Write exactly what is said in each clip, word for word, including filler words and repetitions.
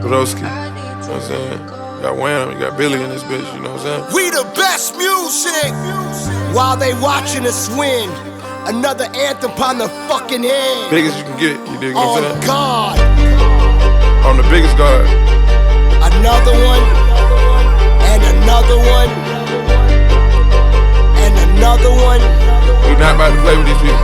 Broski, you know what I'm saying? You got Wham, you got Billy in this bitch, you know what I'm saying? We the best music while they watching us win. Another anthem upon the fucking head. Biggest you can get, you dig what I'm saying? On God. On the biggest guard. Another one, and another one, and another one. We not about to play with these people.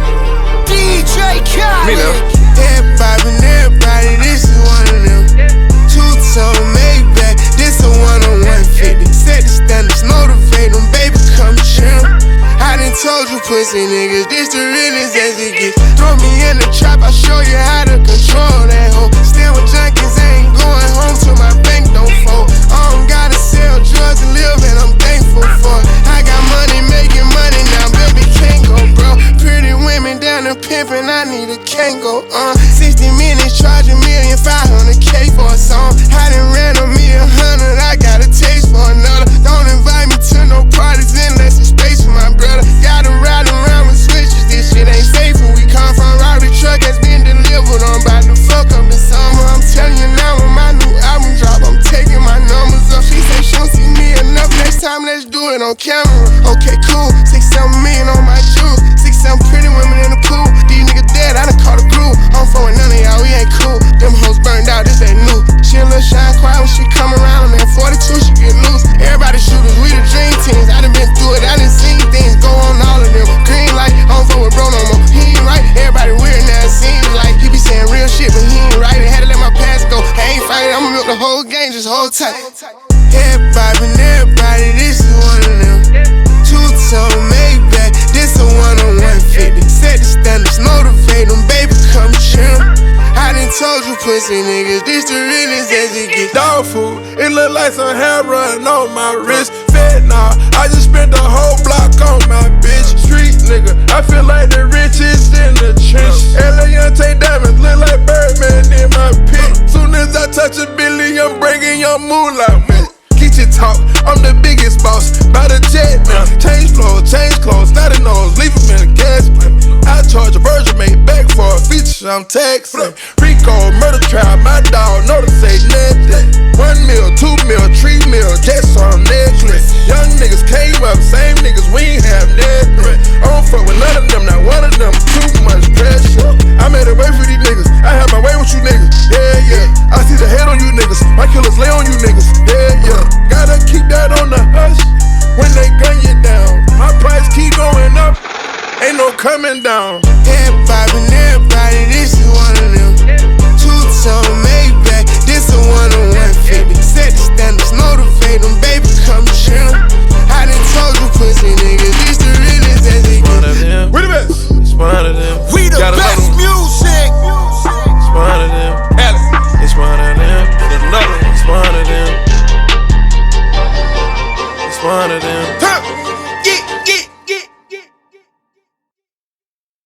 D J Khaled. Me now. Everybody and everybody, this is one of them. Two-tone Maybach, this a one on one fifty. Set the standards, motivate them, baby, come chill. I done told you pussy niggas, this the realest as it gets. Throw me in the trap, I'll show you how to control that hoe. Still with junkies, I ain't going home till my bank don't fold. I don't gotta sell drugs and live, and I'm thankful for it. I got money making money now, baby, can't go bro. Pretty women down the pimpin', I need a Kango, uh sixty minutes, charge a million, five hundred K for a song. I done ran a million hundred, I got a taste for another. Don't invite me to no parties unless it's space for my brother. Gotta ride around with switches, this shit ain't safe when we come from Rari truck has been delivered. I'm about to fuck up the summer. I'm telling you now when my new album drop, I'm taking my numbers up. She say she don't see me enough, next time let's do it on camera. Okay, cool, six, seven million on my jewels. Six, seven pretty women in the pool. These niggas dead, I done caught a groove. I'm fucking none of y'all, we ain't cool. Them hoes burned out, this ain't new. She a little shine quiet when she come around. On that forty-two, she get loose. Everybody shooters, we the dream teams. I done been through it, I done seen things go on all of them. Green light, I don't fuck with bro no more. He ain't right, everybody weird now. It seems like he be saying real shit, but he ain't right. I had to let my past go. I ain't fighting, I'ma milk the whole game, just hold tight. Everybody and everybody, this is one of them. Two-tone Maybach, this a one on one fifty. Set the standards, motivate them, baby, come chill. I done told you pussy niggas, this the realest as it gets. Dog food, it look like some hair running on my wrist. Fed now, I just spent the whole block on my bitch. Street nigga, I feel like the richest in the trench. Eliante diamonds look like Birdman in my pit. Soon as I touch a billion, I'm breaking your moolah. Kitchen talk, I'm the biggest boss. By the jet now, change flows, change clothes, not a nose, leave him in a gas pump. I charge a Virgin made back for a feature, I'm taxing. Rico, murder trial, my dog, know to say nothing. One mil, two mil, three mil, just on necklace. Young niggas came up, same niggas, we ain't have nothing. I don't fuck with none of them, not one of them, too much pressure. I made a way for these niggas, I have my way with you niggas, yeah, yeah. I see the head on you niggas, my killers lay on you niggas, yeah, yeah. Gotta keep that on the hush when they gun you down. My price keep going up, ain't no coming down. Everybody and everybody, this is one of them. Two-tone Maybach, this a one on one fifty. Set the standards, motivate them, baby, come chill. I done told you pussy niggas, this the realest as it gets. We the best. It's one of them. We the Got best music. It's one of them. It's one of them. There's another one. It's one of them. It's one of them.